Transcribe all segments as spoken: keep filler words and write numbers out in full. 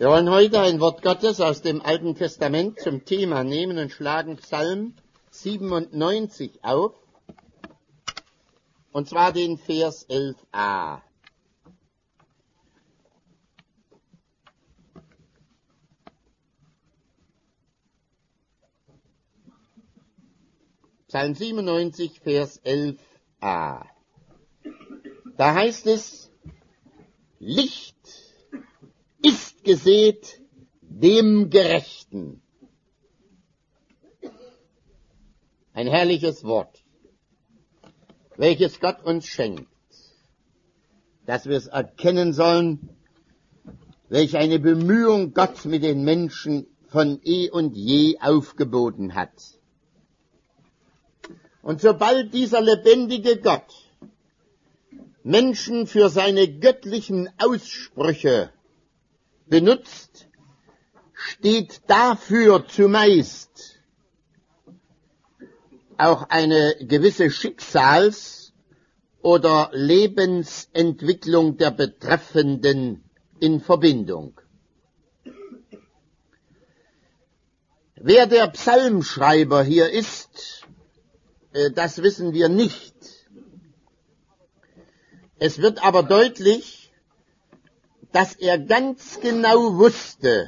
Wir wollen heute ein Wort Gottes aus dem Alten Testament zum Thema nehmen und schlagen Psalm siebenundneunzig auf, und zwar den Vers elf a. Psalm siebenundneunzig, Vers elf a. Da heißt es: Licht ist gesät dem Gerechten. Ein herrliches Wort, welches Gott uns schenkt, dass wir es erkennen sollen, welch eine Bemühung Gott mit den Menschen von eh und je aufgeboten hat. Und sobald dieser lebendige Gott Menschen für seine göttlichen Aussprüche benutzt, steht dafür zumeist auch eine gewisse Schicksals- oder Lebensentwicklung der Betreffenden in Verbindung. Wer der Psalmschreiber hier ist, das wissen wir nicht. Es wird aber deutlich, dass er ganz genau wusste,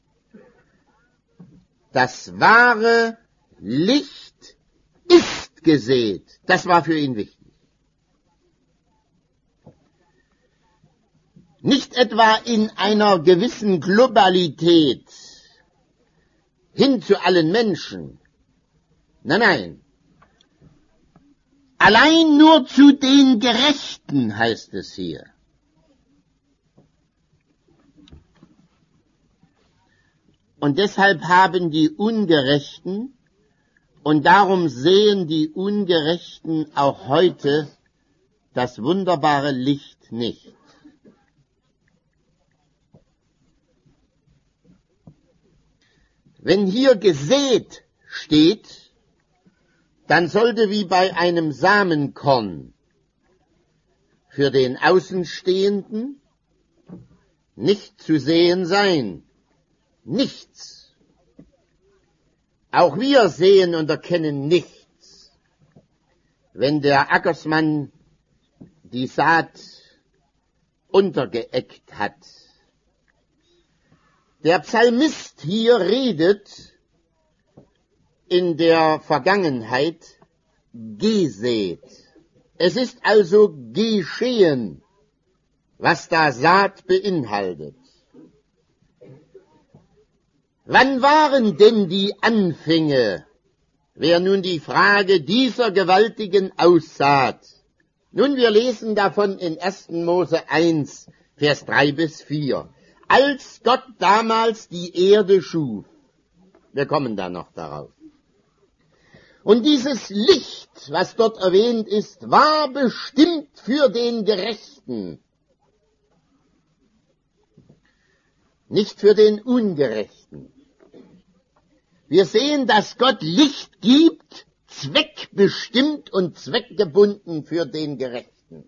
das wahre Licht ist gesät. Das war für ihn wichtig. Nicht etwa in einer gewissen Globalität hin zu allen Menschen. Nein, nein. Allein nur zu den Gerechten, heißt es hier. Und deshalb haben die Ungerechten, und darum sehen die Ungerechten auch heute das wunderbare Licht nicht. Wenn hier gesät steht, dann sollte wie bei einem Samenkorn für den Außenstehenden nicht zu sehen sein. Nichts. Auch wir sehen und erkennen nichts, wenn der Ackersmann die Saat untergeeckt hat. Der Psalmist hier redet in der Vergangenheit gesät. Es ist also geschehen, was da Saat beinhaltet. Wann waren denn die Anfänge, wäre nun die Frage dieser gewaltigen Aussaat? Nun, wir lesen davon in ersten Mose eins, Vers drei bis vier. Als Gott damals die Erde schuf, wir kommen da noch darauf. Und dieses Licht, was dort erwähnt ist, war bestimmt für den Gerechten, nicht für den Ungerechten. Wir sehen, dass Gott Licht gibt, zweckbestimmt und zweckgebunden für den Gerechten.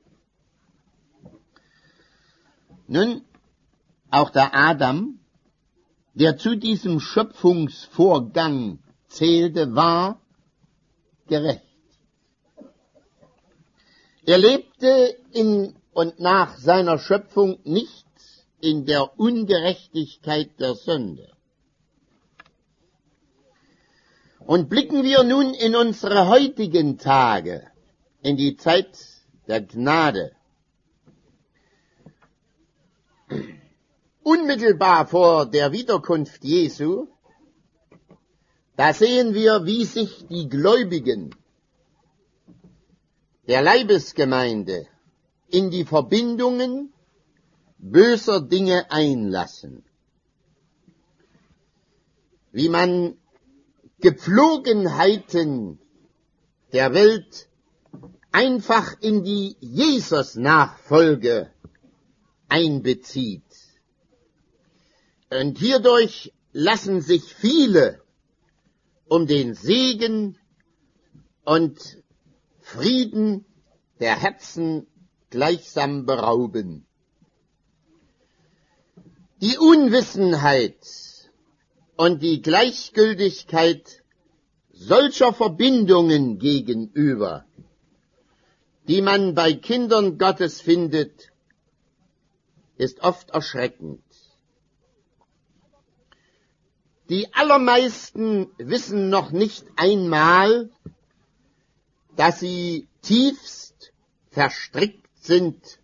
Nun, auch der Adam, der zu diesem Schöpfungsvorgang zählte, war gerecht. Er lebte in und nach seiner Schöpfung nicht in der Ungerechtigkeit der Sünde. Und blicken wir nun in unsere heutigen Tage, in die Zeit der Gnade. Unmittelbar vor der Wiederkunft Jesu, da sehen wir, wie sich die Gläubigen der Leibesgemeinde in die Verbindungen böser Dinge einlassen. Wie man Gepflogenheiten der Welt einfach in die Jesus-Nachfolge einbezieht. Und hierdurch lassen sich viele um den Segen und Frieden der Herzen gleichsam berauben. Die Unwissenheit und die Gleichgültigkeit solcher Verbindungen gegenüber, die man bei Kindern Gottes findet, ist oft erschreckend. Die allermeisten wissen noch nicht einmal, dass sie tiefst verstrickt sind.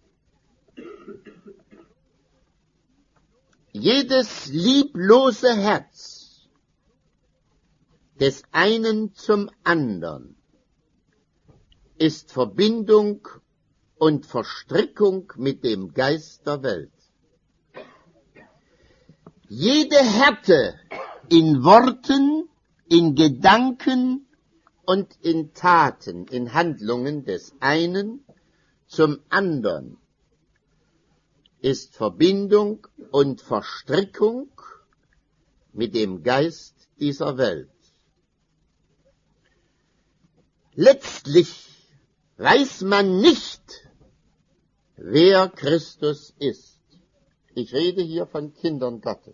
Jedes lieblose Herz des einen zum andern ist Verbindung und Verstrickung mit dem Geist der Welt. Jede Härte in Worten, in Gedanken und in Taten, in Handlungen des einen zum andern ist Verbindung und Verstrickung mit dem Geist dieser Welt. Letztlich weiß man nicht, wer Christus ist. Ich rede hier von Kindern Gottes.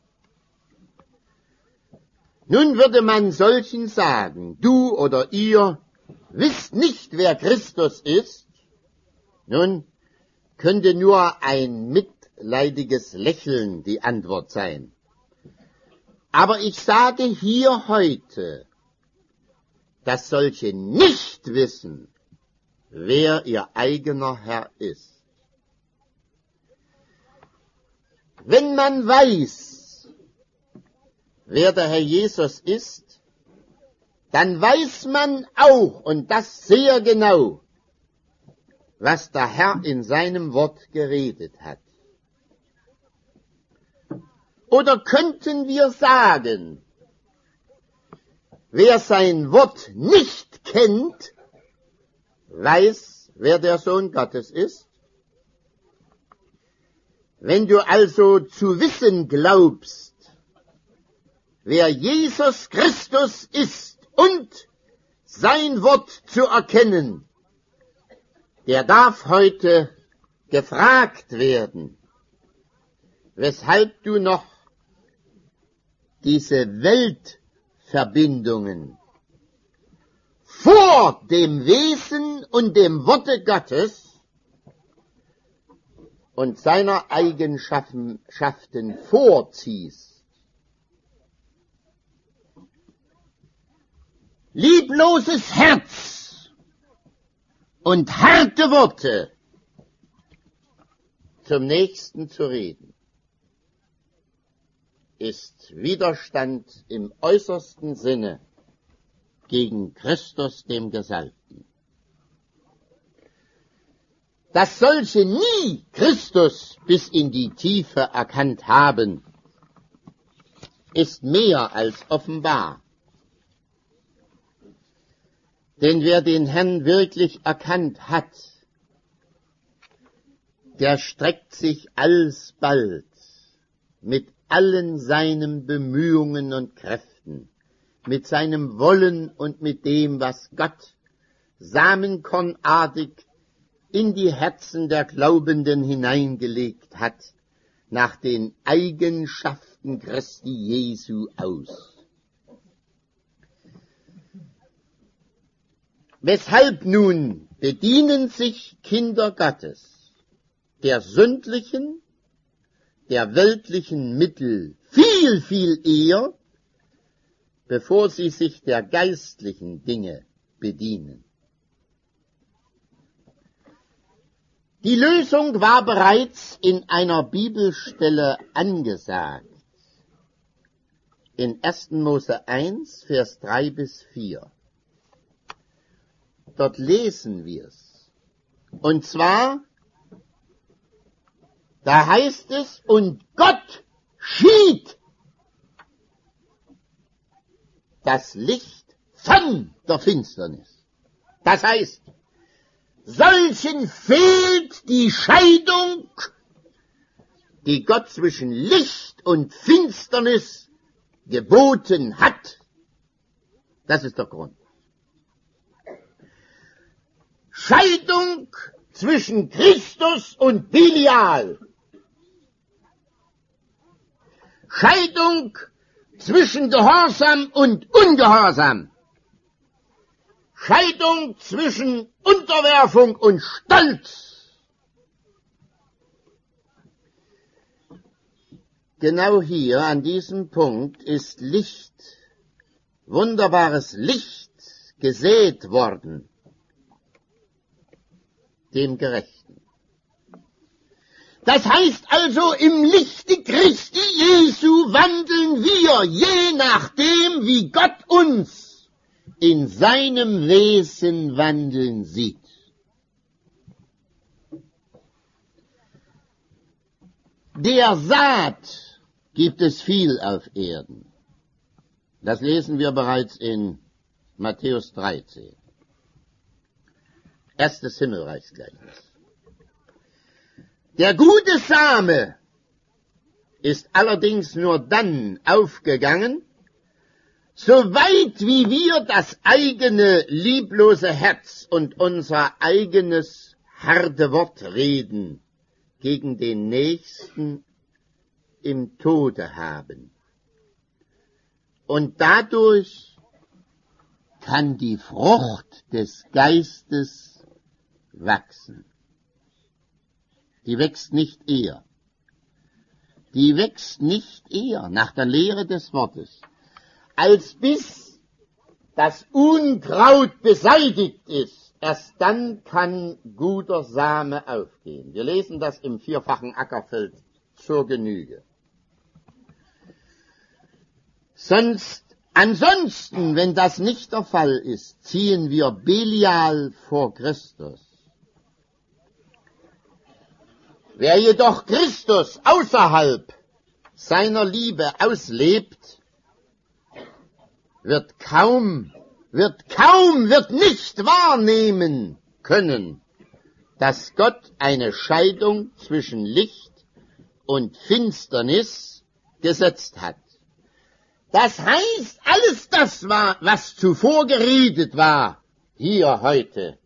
Nun würde man solchen sagen, du oder ihr wisst nicht, wer Christus ist. Nun könnte nur ein mitleidiges Lächeln die Antwort sein. Aber ich sage hier heute, dass solche nicht wissen, wer ihr eigener Herr ist. Wenn man weiß, wer der Herr Jesus ist, dann weiß man auch, und das sehr genau, was der Herr in seinem Wort geredet hat. Oder könnten wir sagen, wer sein Wort nicht kennt, weiß, wer der Sohn Gottes ist? Wenn du also zu wissen glaubst, wer Jesus Christus ist und sein Wort zu erkennen, der darf heute gefragt werden, weshalb du noch diese Weltverbindungen vor dem Wesen und dem Worte Gottes und seiner Eigenschaften vorziehst. Liebloses Herz und harte Worte zum Nächsten zu reden, ist Widerstand im äußersten Sinne gegen Christus, dem Gesalbten. Dass solche nie Christus bis in die Tiefe erkannt haben, ist mehr als offenbar. Denn wer den Herrn wirklich erkannt hat, der streckt sich alsbald mit allen seinen Bemühungen und Kräften, mit seinem Wollen und mit dem, was Gott samenkornartig in die Herzen der Glaubenden hineingelegt hat, nach den Eigenschaften Christi Jesu aus. Weshalb nun bedienen sich Kinder Gottes der sündlichen, der weltlichen Mittel viel, viel eher, bevor sie sich der geistlichen Dinge bedienen? Die Lösung war bereits in einer Bibelstelle angesagt. In ersten Mose eins, Vers drei bis vier. Dort lesen wir es. Und zwar, da heißt es, und Gott schied das Licht von der Finsternis. Das heißt, solchen fehlt die Scheidung, die Gott zwischen Licht und Finsternis geboten hat. Das ist der Grund. Scheidung zwischen Christus und Belial. Scheidung zwischen Gehorsam und Ungehorsam. Scheidung zwischen Unterwerfung und Stolz. Genau hier an diesem Punkt ist Licht, wunderbares Licht gesät worden, dem Gerechten. Das heißt also, im Lichte Christi Jesu wandeln wir, je nachdem, wie Gott uns in seinem Wesen wandeln sieht. Der Saat gibt es viel auf Erden. Das lesen wir bereits in Matthäus dreizehn. Erstes Himmelreichsgleichnis. Der gute Same ist allerdings nur dann aufgegangen, soweit wie wir das eigene lieblose Herz und unser eigenes harte Wort reden gegen den Nächsten im Tode haben. Und dadurch kann die Frucht des Geistes wachsen. Die wächst nicht eher. Die wächst nicht eher nach der Lehre des Wortes, als bis das Unkraut beseitigt ist. Erst dann kann guter Same aufgehen. Wir lesen das im vierfachen Ackerfeld zur Genüge. Sonst, ansonsten, wenn das nicht der Fall ist, ziehen wir Belial vor Christus. Wer jedoch Christus außerhalb seiner Liebe auslebt, wird kaum, wird kaum, wird nicht wahrnehmen können, dass Gott eine Scheidung zwischen Licht und Finsternis gesetzt hat. Das heißt, alles das war, was zuvor geredet war, hier heute,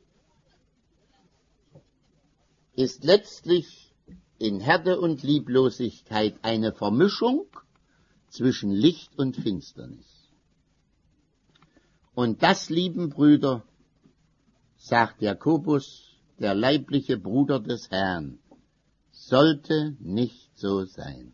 ist letztlich in Härte und Lieblosigkeit eine Vermischung zwischen Licht und Finsternis. Und das, lieben Brüder, sagt Jakobus, der leibliche Bruder des Herrn, sollte nicht so sein.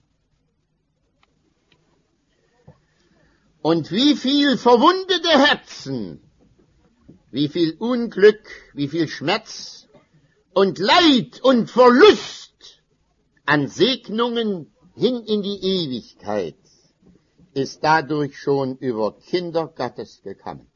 Und wie viel verwundete Herzen, wie viel Unglück, wie viel Schmerz und Leid und Verlust an Segnungen hin in die Ewigkeit ist dadurch schon über Kinder Gottes gekommen.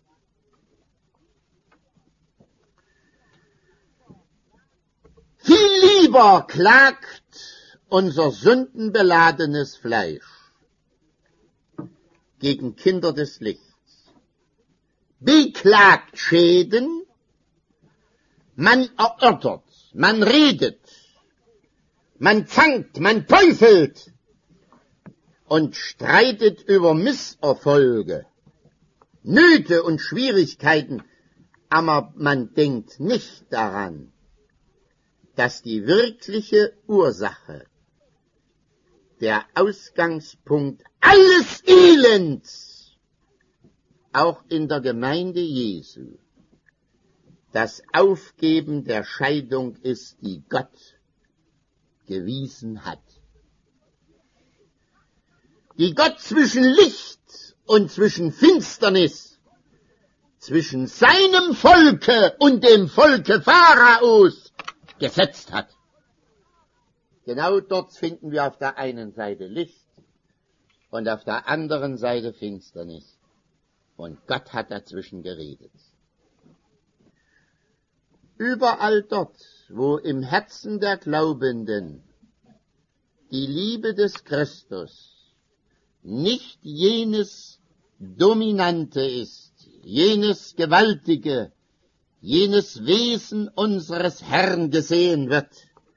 Viel lieber klagt unser sündenbeladenes Fleisch gegen Kinder des Lichts, beklagt Schäden, man erörtert, man redet, man zankt, man teufelt und streitet über Misserfolge, Nöte und Schwierigkeiten, aber man denkt nicht daran, dass die wirkliche Ursache, der Ausgangspunkt alles Elends, auch in der Gemeinde Jesu, das Aufgeben der Scheidung ist, die Gott gewiesen hat. Die Gott zwischen Licht und zwischen Finsternis, zwischen seinem Volke und dem Volke Pharaos gesetzt hat. Genau dort finden wir auf der einen Seite Licht und auf der anderen Seite Finsternis. Und Gott hat dazwischen geredet. Überall dort, wo im Herzen der Glaubenden die Liebe des Christus nicht jenes Dominante ist, jenes Gewaltige, jenes Wesen unseres Herrn gesehen wird,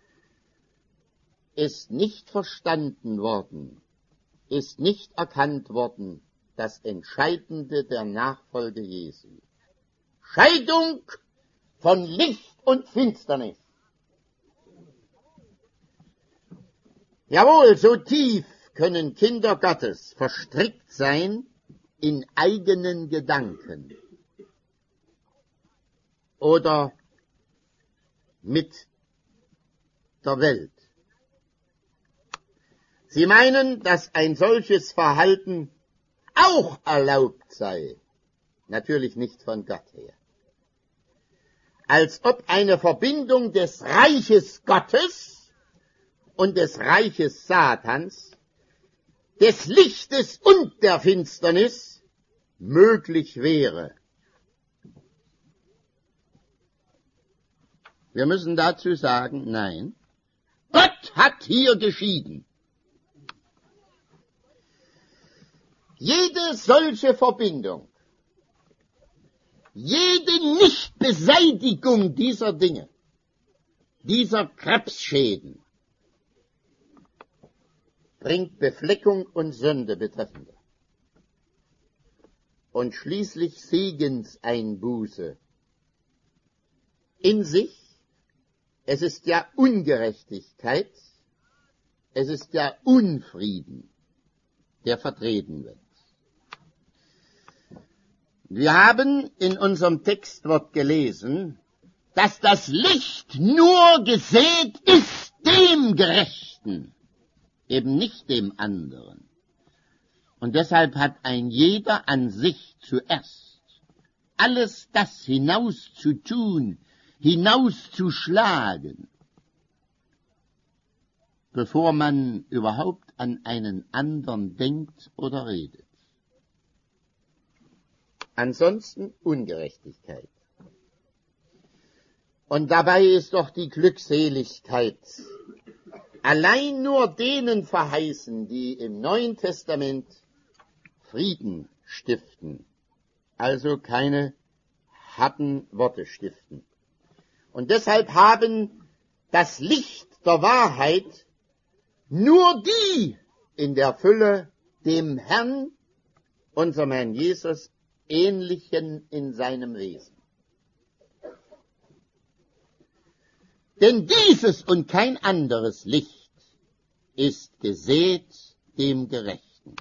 ist nicht verstanden worden, ist nicht erkannt worden, das Entscheidende der Nachfolge Jesu. Scheidung von Licht und Finsternis. Jawohl, so tief können Kinder Gottes verstrickt sein in eigenen Gedanken oder mit der Welt. Sie meinen, dass ein solches Verhalten auch erlaubt sei, natürlich nicht von Gott her. Als ob eine Verbindung des Reiches Gottes und des Reiches Satans, des Lichtes und der Finsternis möglich wäre. Wir müssen dazu sagen, nein, Gott hat hier geschieden. Jede solche Verbindung, jede Nichtbeseitigung dieser Dinge, dieser Krebsschäden, bringt Befleckung und Sünde betreffende und schließlich Segenseinbuße in sich. Es ist ja Ungerechtigkeit, es ist ja Unfrieden, der vertreten wird. Wir haben in unserem Textwort gelesen, dass das Licht nur gesät ist dem Gerechten, eben nicht dem anderen. Und deshalb hat ein jeder an sich zuerst alles das hinauszutun, hinauszuschlagen, bevor man überhaupt an einen anderen denkt oder redet. Ansonsten Ungerechtigkeit. Und dabei ist doch die Glückseligkeit allein nur denen verheißen, die im Neuen Testament Frieden stiften, also keine harten Worte stiften. Und deshalb haben das Licht der Wahrheit nur die in der Fülle dem Herrn, unserem Herrn Jesus, ähnlichen in seinem Wesen. Denn dieses und kein anderes Licht ist gesät dem Gerechten.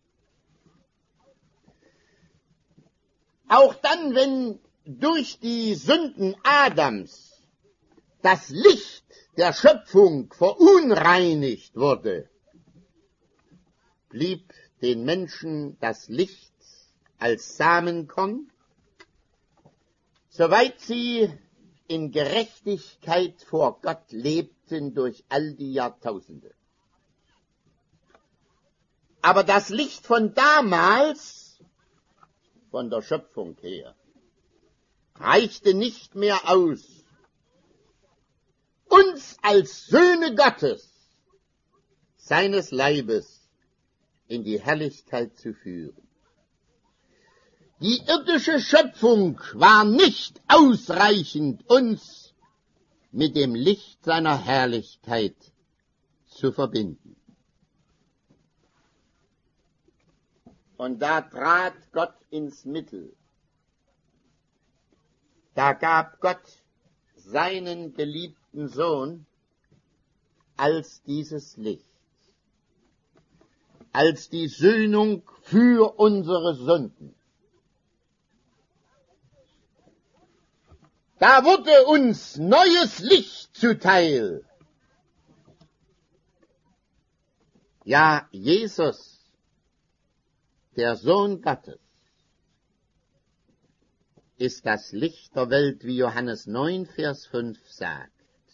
Auch dann, wenn durch die Sünden Adams das Licht der Schöpfung verunreinigt wurde, blieb den Menschen das Licht als Samenkorn, soweit sie in Gerechtigkeit vor Gott lebten durch all die Jahrtausende. Aber das Licht von damals, von der Schöpfung her, reichte nicht mehr aus, uns als Söhne Gottes, seines Leibes, in die Herrlichkeit zu führen. Die irdische Schöpfung war nicht ausreichend, uns mit dem Licht seiner Herrlichkeit zu verbinden. Und da trat Gott ins Mittel. Da gab Gott seinen geliebten Sohn als dieses Licht, als die Sühnung für unsere Sünden. Da wurde uns neues Licht zuteil. Ja, Jesus, der Sohn Gottes, ist das Licht der Welt, wie Johannes neun, Vers fünf sagt.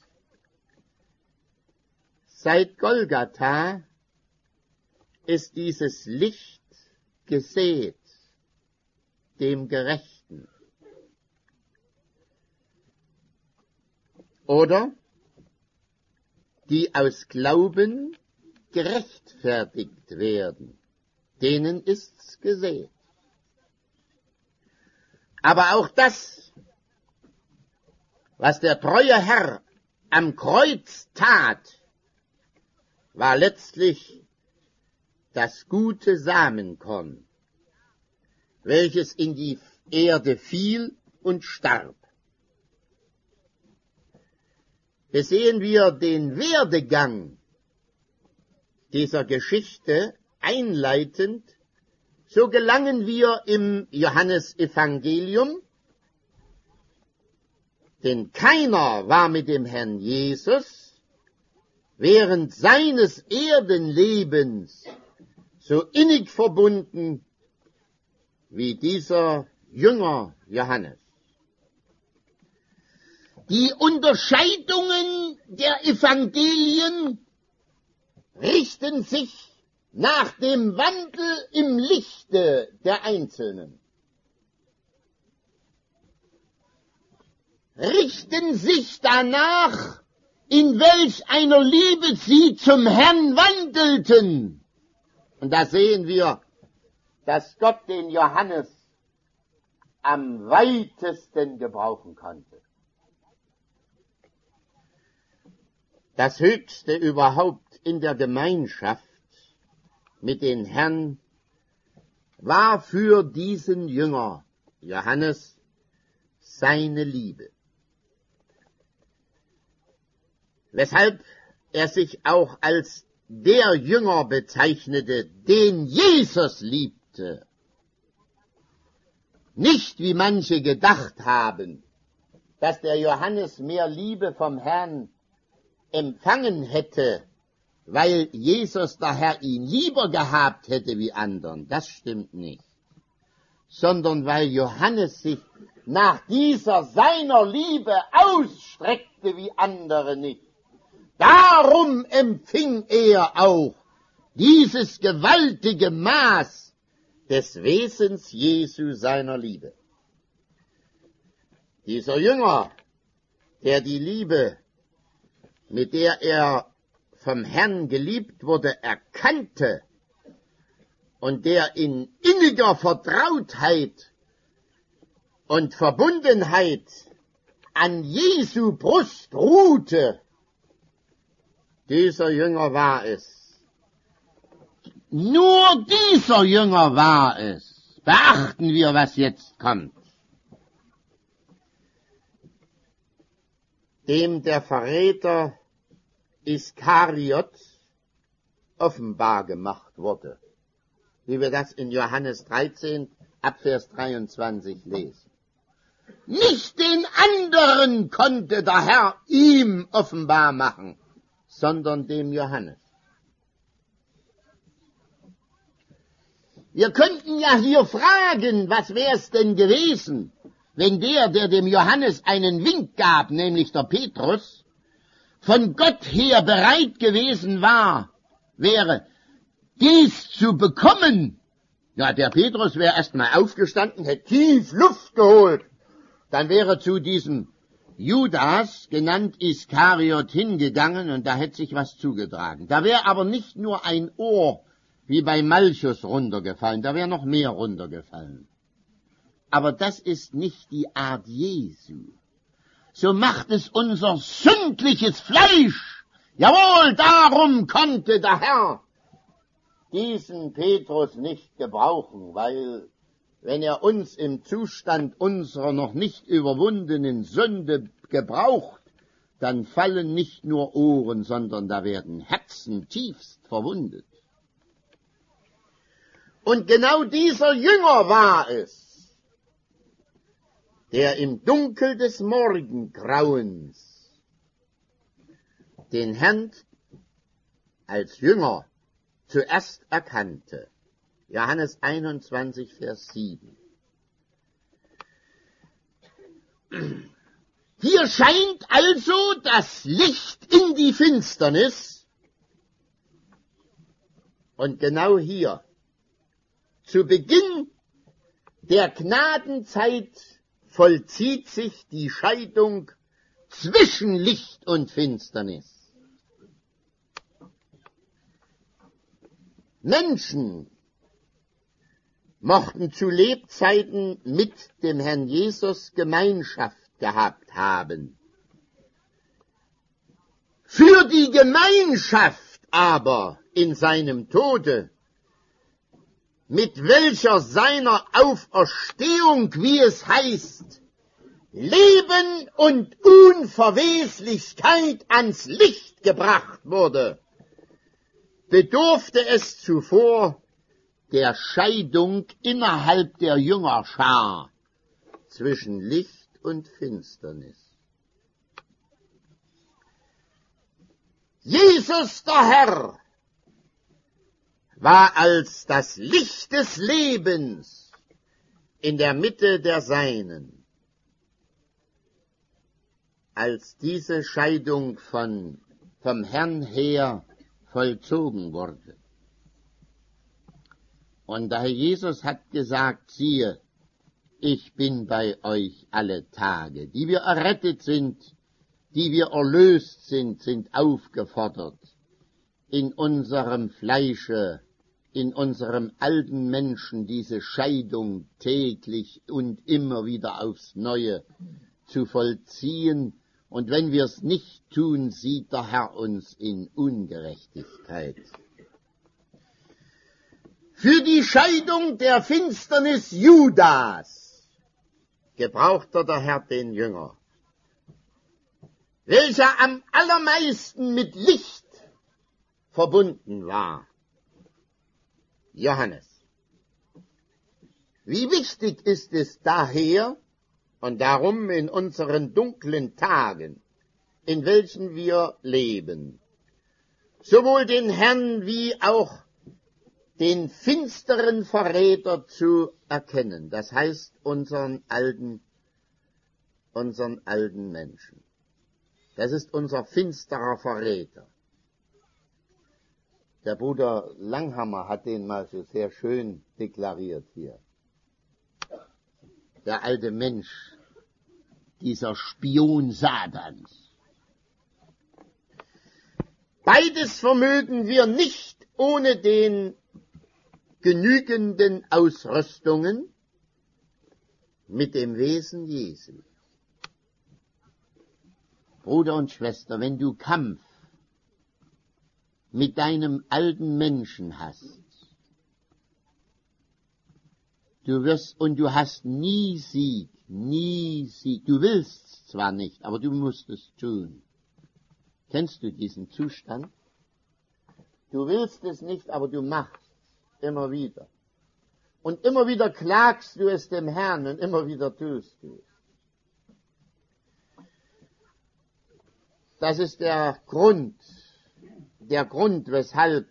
Seit Golgatha ist dieses Licht gesät, dem Gerechten. Oder die aus Glauben gerechtfertigt werden, denen ist's gesät. Aber auch das, was der treue Herr am Kreuz tat, war letztlich das gute Samenkorn, welches in die Erde fiel und starb. Besehen wir den Werdegang dieser Geschichte einleitend, so gelangen wir im Johannesevangelium, denn keiner war mit dem Herrn Jesus während seines Erdenlebens so innig verbunden wie dieser Jünger Johannes. Die Unterscheidungen der Evangelien richten sich nach dem Wandel im Lichte der Einzelnen. Richten sich danach, in welch einer Liebe sie zum Herrn wandelten. Und da sehen wir, dass Gott den Johannes am weitesten gebrauchen konnte. Das Höchste überhaupt in der Gemeinschaft mit den Herrn war für diesen Jünger Johannes seine Liebe. Weshalb er sich auch als der Jünger bezeichnete, den Jesus liebte. Nicht wie manche gedacht haben, dass der Johannes mehr Liebe vom Herrn empfangen hätte, weil Jesus der Herr ihn lieber gehabt hätte wie anderen. Das stimmt nicht. Sondern weil Johannes sich nach dieser seiner Liebe ausstreckte wie andere nicht. Darum empfing er auch dieses gewaltige Maß des Wesens Jesu seiner Liebe. Dieser Jünger, der die Liebe, mit der er vom Herrn geliebt wurde, erkannte und der in inniger Vertrautheit und Verbundenheit an Jesu Brust ruhte, dieser Jünger war es. Nur dieser Jünger war es. Beachten wir, was jetzt kommt. Dem der Verräter Iskariot offenbar gemacht wurde, wie wir das in Johannes dreizehn, ab Vers dreiundzwanzig lesen. Nicht den anderen konnte der Herr ihm offenbar machen, sondern dem Johannes. Wir könnten ja hier fragen, was wär's denn gewesen, wenn der, der dem Johannes einen Wink gab, nämlich der Petrus, von Gott her bereit gewesen war, wäre, dies zu bekommen. Ja, der Petrus wäre erstmal aufgestanden, hätte tief Luft geholt. Dann wäre zu diesem Judas, genannt Iskariot, hingegangen und da hätte sich was zugetragen. Da wäre aber nicht nur ein Ohr wie bei Malchus runtergefallen, da wäre noch mehr runtergefallen. Aber das ist nicht die Art Jesu. So macht es unser sündliches Fleisch. Jawohl, darum konnte der Herr diesen Petrus nicht gebrauchen, weil wenn er uns im Zustand unserer noch nicht überwundenen Sünde gebraucht, dann fallen nicht nur Ohren, sondern da werden Herzen tiefst verwundet. Und genau dieser Jünger war es, der im Dunkel des Morgengrauens den Herrn als Jünger zuerst erkannte. Johannes einundzwanzig, Vers sieben. Hier scheint also das Licht in die Finsternis und genau hier, zu Beginn der Gnadenzeit, vollzieht sich die Scheidung zwischen Licht und Finsternis. Menschen mochten zu Lebzeiten mit dem Herrn Jesus Gemeinschaft gehabt haben. Für die Gemeinschaft aber in seinem Tode, mit welcher seiner Auferstehung, wie es heißt, Leben und Unverweslichkeit ans Licht gebracht wurde, bedurfte es zuvor der Scheidung innerhalb der Jüngerschar zwischen Licht und Finsternis. Jesus der Herr war als das Licht des Lebens in der Mitte der Seinen. Als diese Scheidung von, vom Herrn her vollzogen wurde. Und der Herr Jesus hat gesagt, siehe, ich bin bei euch alle Tage. Die wir errettet sind, die wir erlöst sind, sind aufgefordert, in unserem Fleische, in unserem alten Menschen diese Scheidung täglich und immer wieder aufs Neue zu vollziehen. Und wenn wir es nicht tun, sieht der Herr uns in Ungerechtigkeit. Für die Scheidung der Finsternis Judas gebrauchte der Herr den Jünger, welcher am allermeisten mit Licht verbunden war, Johannes. Wie wichtig ist es daher, und darum in unseren dunklen Tagen, in welchen wir leben, sowohl den Herrn wie auch den finsteren Verräter zu erkennen, das heißt unseren alten, unseren alten Menschen. Das ist unser finsterer Verräter. Der Bruder Langhammer hat den mal so sehr schön deklariert hier. Der alte Mensch, dieser Spion Satans. Beides vermögen wir nicht ohne den genügenden Ausrüstungen mit dem Wesen Jesu. Bruder und Schwester, wenn du Kampf mit deinem alten Menschen hast, du wirst, und du hast nie Sieg, nie Sieg, du willst zwar nicht, aber du musst es tun. Kennst du diesen Zustand? Du willst es nicht, aber du machst immer wieder. Und immer wieder klagst du es dem Herrn und immer wieder tust du es. Das ist der Grund, der Grund, weshalb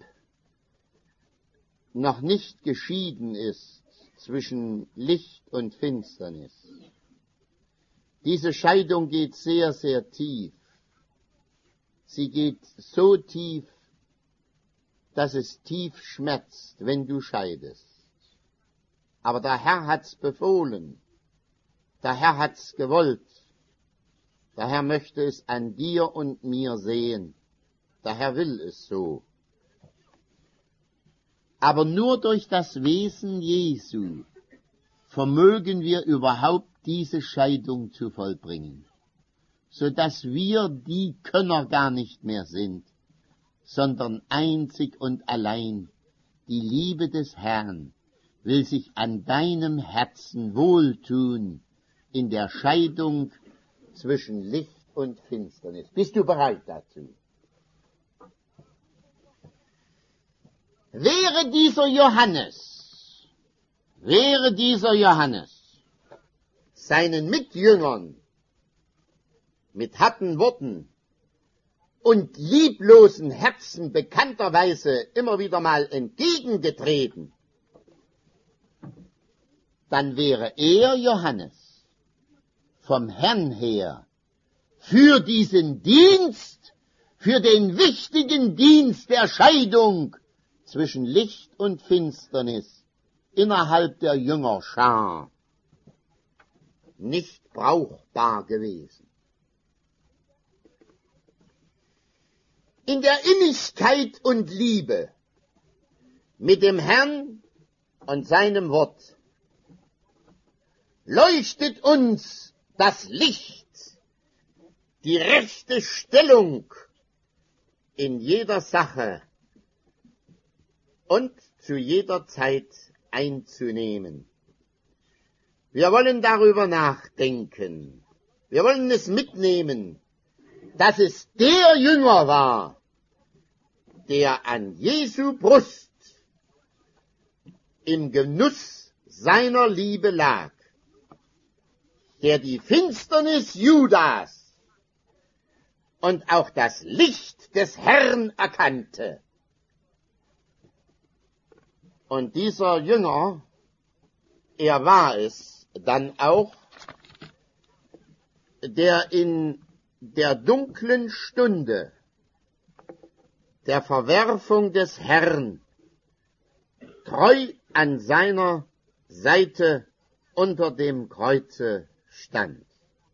noch nicht geschieden ist zwischen Licht und Finsternis. Diese Scheidung geht sehr, sehr tief. Sie geht so tief, dass es tief schmerzt, wenn du scheidest. Aber der Herr hat's befohlen. Der Herr hat's gewollt. Der Herr möchte es an dir und mir sehen. Der Herr will es so. Aber nur durch das Wesen Jesu vermögen wir überhaupt diese Scheidung zu vollbringen, so dass wir die Könner gar nicht mehr sind, sondern einzig und allein die Liebe des Herrn will sich an deinem Herzen wohltun in der Scheidung zwischen Licht und Finsternis. Bist du bereit dazu? Wäre dieser Johannes, wäre dieser Johannes seinen Mitjüngern mit harten Worten und lieblosen Herzen bekannterweise immer wieder mal entgegengetreten, dann wäre er, Johannes, vom Herrn her für diesen Dienst, für den wichtigen Dienst der Scheidung zwischen Licht und Finsternis innerhalb der Jüngerschar nicht brauchbar gewesen. In der Innigkeit und Liebe mit dem Herrn und seinem Wort leuchtet uns das Licht, die rechte Stellung in jeder Sache und zu jeder Zeit einzunehmen. Wir wollen darüber nachdenken. Wir wollen es mitnehmen, dass es der Jünger war, der an Jesu Brust im Genuss seiner Liebe lag, der die Finsternis Judas und auch das Licht des Herrn erkannte. Und dieser Jünger, er war es dann auch, der in der dunklen Stunde der Verwerfung des Herrn treu an seiner Seite unter dem Kreuze stand.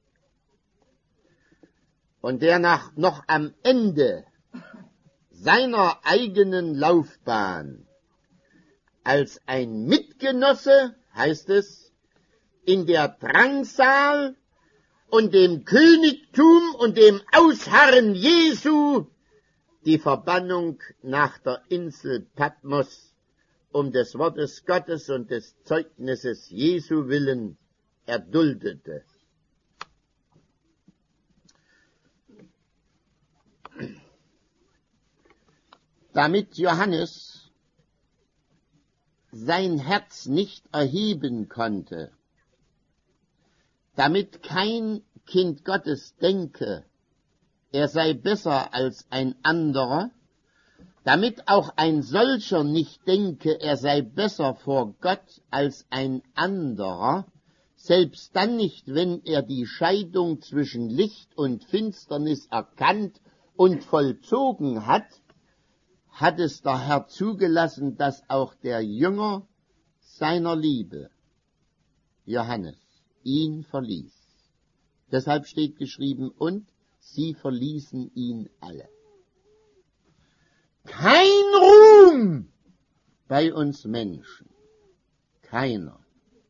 Und der nach, noch am Ende seiner eigenen Laufbahn als ein Mitgenosse, heißt es, in der Drangsal und dem Königtum und dem Ausharren Jesu die Verbannung nach der Insel Patmos um des Wortes Gottes und des Zeugnisses Jesu willen erduldete. Damit Johannes sein Herz nicht erheben konnte, damit kein Kind Gottes denke, er sei besser als ein anderer, damit auch ein solcher nicht denke, er sei besser vor Gott als ein anderer, selbst dann nicht, wenn er die Scheidung zwischen Licht und Finsternis erkannt und vollzogen hat, hat es der Herr zugelassen, dass auch der Jünger seiner Liebe, Johannes, ihn verließ. Deshalb steht geschrieben, und sie verließen ihn alle. Kein Ruhm bei uns Menschen, keiner.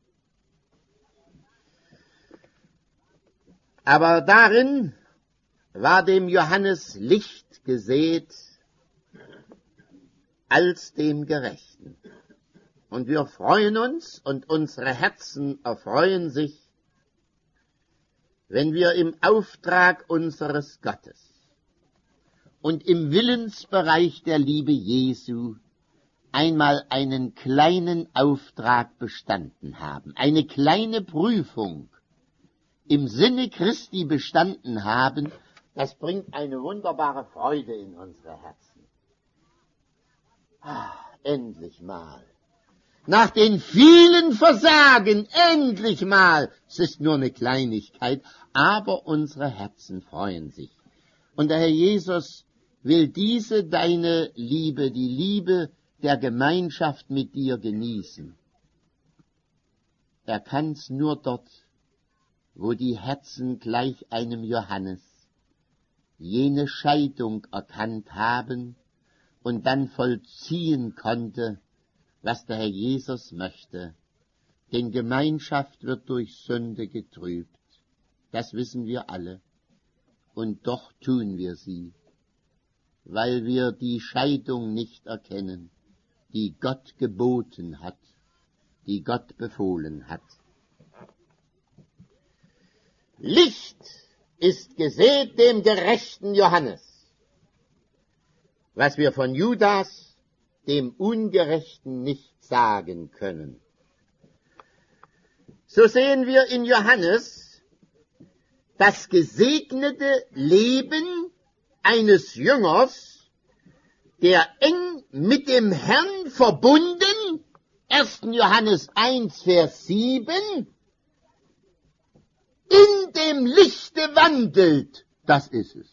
Aber darin war dem Johannes Licht gesät als dem Gerechten. Und wir freuen uns und unsere Herzen erfreuen sich, wenn wir im Auftrag unseres Gottes und im Willensbereich der Liebe Jesu einmal einen kleinen Auftrag bestanden haben, eine kleine Prüfung im Sinne Christi bestanden haben, das bringt eine wunderbare Freude in unsere Herzen. Ah, endlich mal. Nach den vielen Versagen, endlich mal. Es ist nur eine Kleinigkeit, aber unsere Herzen freuen sich. Und der Herr Jesus will diese deine Liebe, die Liebe der Gemeinschaft mit dir genießen. Er kann's nur dort, wo die Herzen gleich einem Johannes jene Scheidung erkannt haben und dann vollziehen konnte, was der Herr Jesus möchte. Denn Gemeinschaft wird durch Sünde getrübt. Das wissen wir alle. Und doch tun wir sie, weil wir die Scheidung nicht erkennen, die Gott geboten hat, die Gott befohlen hat. Licht ist gesät dem gerechten Johannes, was wir von Judas, dem Ungerechten, nicht sagen können. So sehen wir in Johannes das gesegnete Leben eines Jüngers, der eng mit dem Herrn verbunden, erster Johannes eins, Vers sieben, in dem Lichte wandelt. Das ist es.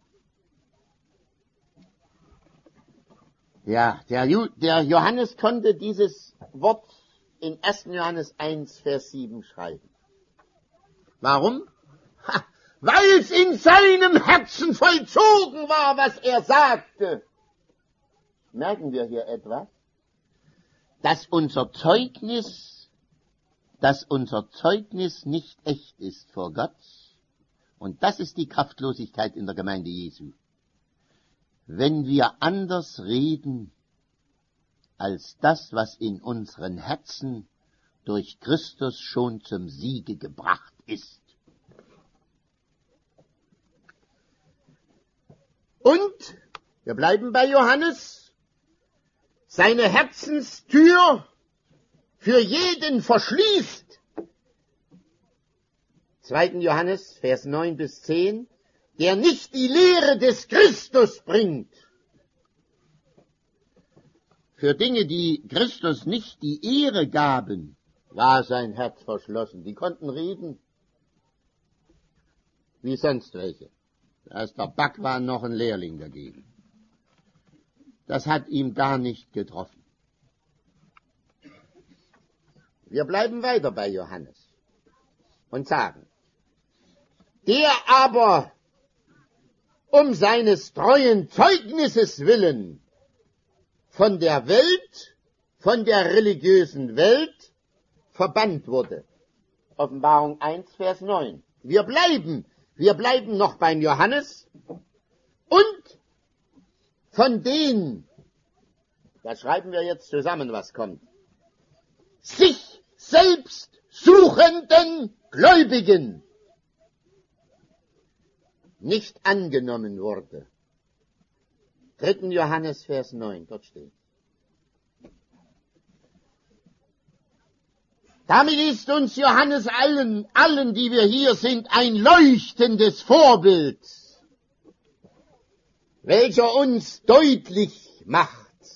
Ja, der, Ju, der Johannes konnte dieses Wort in erster Johannes eins, Vers sieben schreiben. Warum? Ha, weil es in seinem Herzen vollzogen war, was er sagte. Merken wir hier etwas? Dass unser Zeugnis, dass unser Zeugnis nicht echt ist vor Gott. Und das ist die Kraftlosigkeit in der Gemeinde Jesu. Wenn wir anders reden als das, was in unseren Herzen durch Christus schon zum Siege gebracht ist. Und Wir bleiben bei Johannes. Seine Herzenstür für jeden verschließt. zweiter Johannes, Vers neun bis zehn, der nicht die Lehre des Christus bringt. Für Dinge, die Christus nicht die Ehre gaben, war sein Herz verschlossen. Die konnten reden wie sonst welche. Da ist der Bhagwan noch ein Lehrling dagegen. Das hat ihm gar nicht getroffen. Wir bleiben weiter bei Johannes und sagen, der aber um seines treuen Zeugnisses willen von der Welt, von der religiösen Welt verbannt wurde. Offenbarung eins, Vers neun. Wir bleiben, wir bleiben noch beim Johannes und von denen, da schreiben wir jetzt zusammen, was kommt, sich selbst suchenden Gläubigen nicht angenommen wurde. dritter Johannes, Vers neun, dort steht. Damit ist uns Johannes allen, allen, die wir hier sind, ein leuchtendes Vorbild, welcher uns deutlich macht,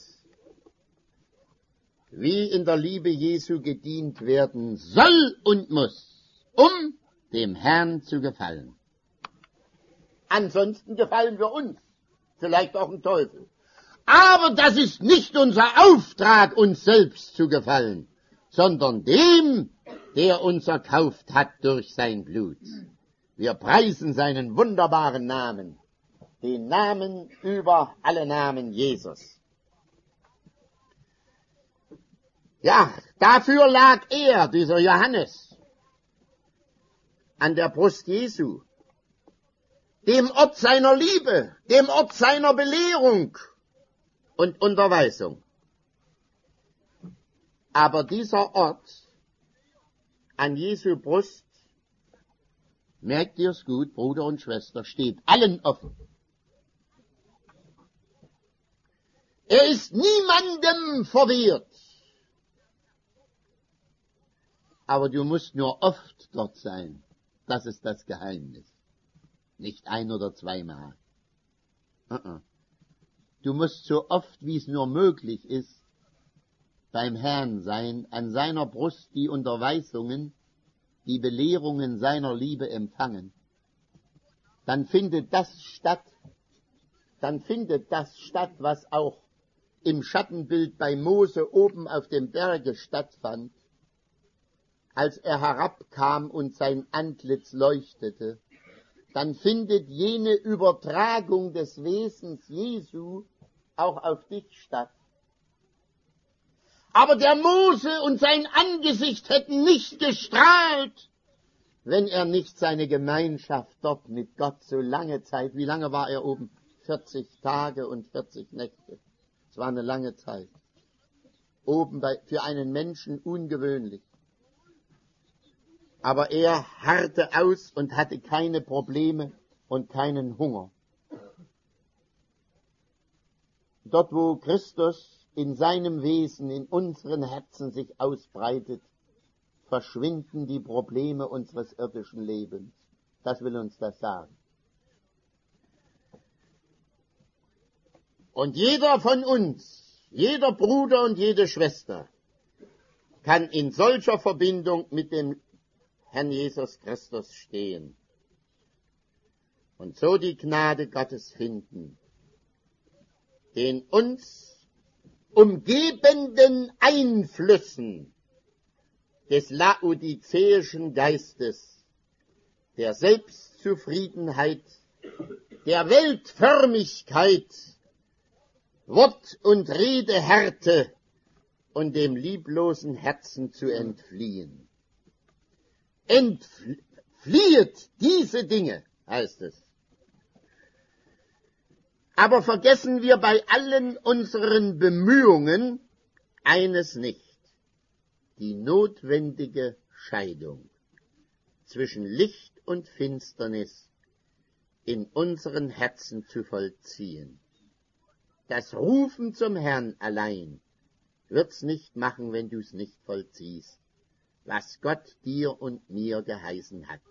wie in der Liebe Jesu gedient werden soll und muss, um dem Herrn zu gefallen. Ansonsten gefallen wir uns, vielleicht auch dem Teufel. Aber das ist nicht unser Auftrag, uns selbst zu gefallen, sondern dem, der uns erkauft hat durch sein Blut. Wir preisen seinen wunderbaren Namen, den Namen über alle Namen, Jesus. Ja, dafür lag er, dieser Johannes, an der Brust Jesu, dem Ort seiner Liebe, dem Ort seiner Belehrung und Unterweisung. Aber dieser Ort an Jesu Brust, merkt ihr's gut, Bruder und Schwester, steht allen offen. Er ist niemandem verwehrt. Aber du musst nur oft dort sein. Das ist das Geheimnis. Nicht ein oder zweimal. Uh-uh. Du musst so oft, wie es nur möglich ist, beim Herrn sein, an seiner Brust die Unterweisungen, die Belehrungen seiner Liebe empfangen. Dann findet das statt, dann findet das statt, was auch im Schattenbild bei Mose oben auf dem Berge stattfand, als er herabkam und sein Antlitz leuchtete. Dann findet jene Übertragung des Wesens Jesu auch auf dich statt. Aber der Mose und sein Angesicht hätten nicht gestrahlt, wenn er nicht seine Gemeinschaft dort mit Gott so lange Zeit, wie lange war er oben? vierzig Tage und vierzig Nächte. Es war eine lange Zeit. Oben bei, für einen Menschen ungewöhnlich. Aber er harrte aus und hatte keine Probleme und keinen Hunger. Dort, wo Christus in seinem Wesen, in unseren Herzen sich ausbreitet, verschwinden die Probleme unseres irdischen Lebens. Das will uns das sagen. Und jeder von uns, jeder Bruder und jede Schwester, kann in solcher Verbindung mit dem Herrn Jesus Christus stehen und so die Gnade Gottes finden, den uns umgebenden Einflüssen des laodizäischen Geistes, der Selbstzufriedenheit, der Weltförmigkeit, Wort- und Redehärte und dem lieblosen Herzen zu entfliehen. Entfliehet diese Dinge, heißt es. Aber vergessen wir bei allen unseren Bemühungen eines nicht: die notwendige Scheidung zwischen Licht und Finsternis in unseren Herzen zu vollziehen. Das Rufen zum Herrn allein wird's nicht machen, wenn du's nicht vollziehst, was Gott dir und mir geheißen hat.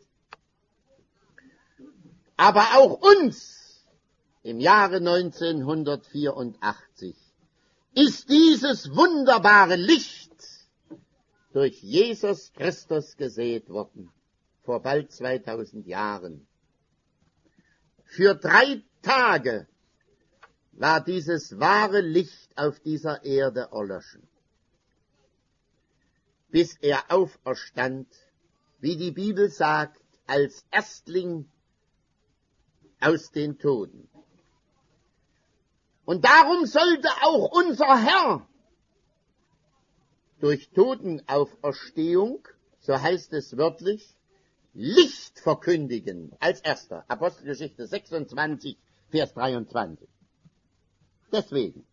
Aber auch uns im Jahre neunzehnhundertvierundachtzig ist dieses wunderbare Licht durch Jesus Christus gesät worden, vor bald zweitausend Jahren. Für drei Tage war dieses wahre Licht auf dieser Erde erloschen, bis er auferstand, wie die Bibel sagt, als Erstling aus den Toten. Und darum sollte auch unser Herr durch Totenauferstehung, so heißt es wörtlich, Licht verkündigen als erster. Apostelgeschichte sechsundzwanzig, Vers dreiundzwanzig. Deswegen.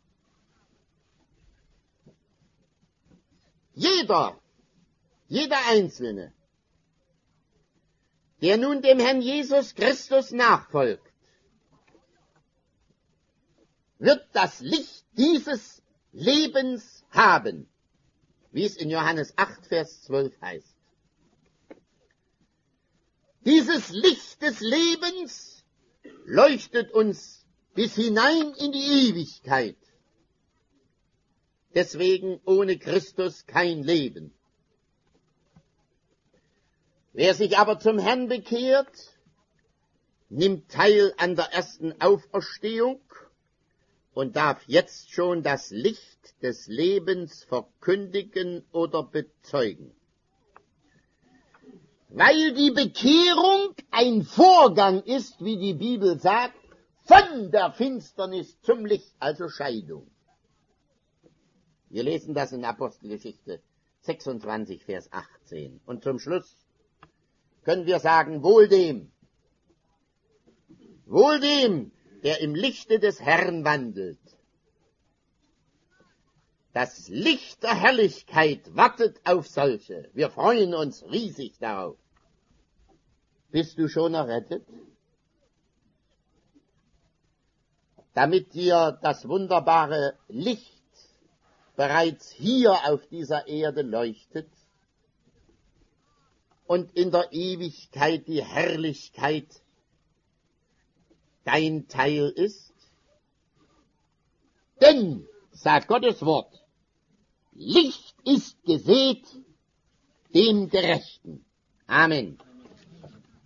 Jeder, jeder Einzelne, der nun dem Herrn Jesus Christus nachfolgt, wird das Licht dieses Lebens haben, wie es in Johannes acht, Vers zwölf heißt. Dieses Licht des Lebens leuchtet uns bis hinein in die Ewigkeit. Deswegen ohne Christus kein Leben. Wer sich aber zum Herrn bekehrt, nimmt teil an der ersten Auferstehung und darf jetzt schon das Licht des Lebens verkündigen oder bezeugen. Weil die Bekehrung ein Vorgang ist, wie die Bibel sagt, von der Finsternis zum Licht, also Scheidung. Wir lesen das in Apostelgeschichte sechsundzwanzig, Vers achtzehn. Und zum Schluss können wir sagen, wohl dem, wohl dem, der im Lichte des Herrn wandelt. Das Licht der Herrlichkeit wartet auf solche. Wir freuen uns riesig darauf. Bist du schon errettet? Damit dir das wunderbare Licht bereits hier auf dieser Erde leuchtet und in der Ewigkeit die Herrlichkeit dein Teil ist? Denn, sagt Gottes Wort, Licht ist gesät dem Gerechten. Amen.